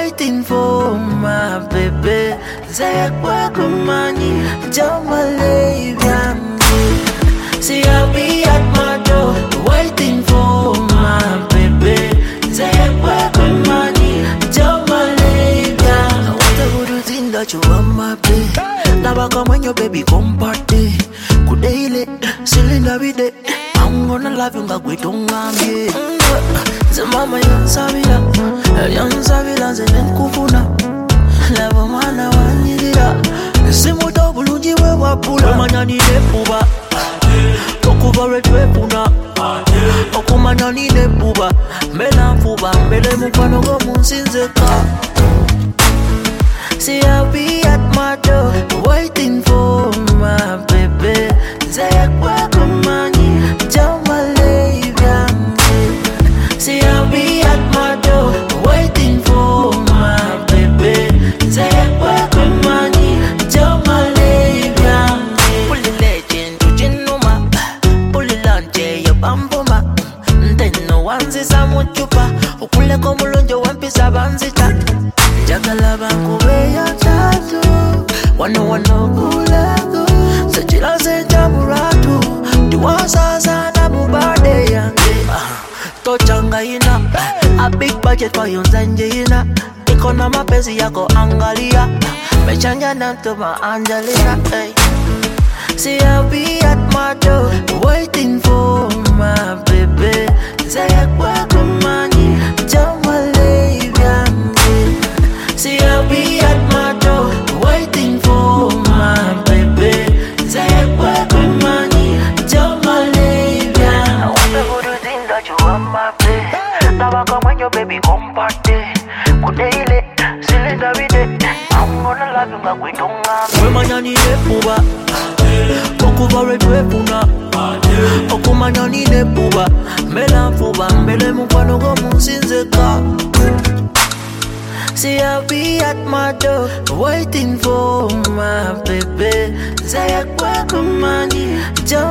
waiting for my baby. Zekwe kumani, Jamalaya. See, I'll be at my door, waiting for my baby. Zekwe kumani, Jamalaya. What a good thing that you want, my baby. Now I come when your baby come party. Good day, cylinder with it. I'm gonna love you like we don't want me. The mama Yansavila, Yansavila, and Kufuna. Never mind, I want it up. The same with Obuluji, where Wapula, Manani, Puba, Okuba, Red Wepuna, Okumanani, Puba, Melan Fuba, Melemupano, since the car. See, I'll be at my door, waiting for my baby. Zekwe kumani, Jamalaya. See, I'll be at my door, waiting for my baby. Zekwe kumani, Jamalaya. Pulli legend, Ujinuma, Pulli lanje, Yabamboma. Nteno wanzi samuchupa, Ukule komulonjo wampisa banzita. Jagala bankube ya chatu, wano kulego. Sejila se jamuratu, diwasa sana bubade yange. Tochanga ina, a big budget for yunzanje ina. Ikona mapezi yako angalia, mechanja nantuma Angelina. Hey. See, I'll be at my door, waiting for my baby. Zekwe kumani, Jamalaya. See, I'll be at my door, waiting for my baby. Zekwe kumani, Jamalaya. What a good thing that you want, my baby. Now I come when your baby come party. Good day, cylinder with it. I'm gonna love you like we don't have. Wemanani ne puba, Okuba red wepuna, Okumanani ne puba, Melan fuba, Melemupano go since car. See, I'll be at my door, waiting for my baby. Zekwe kumani,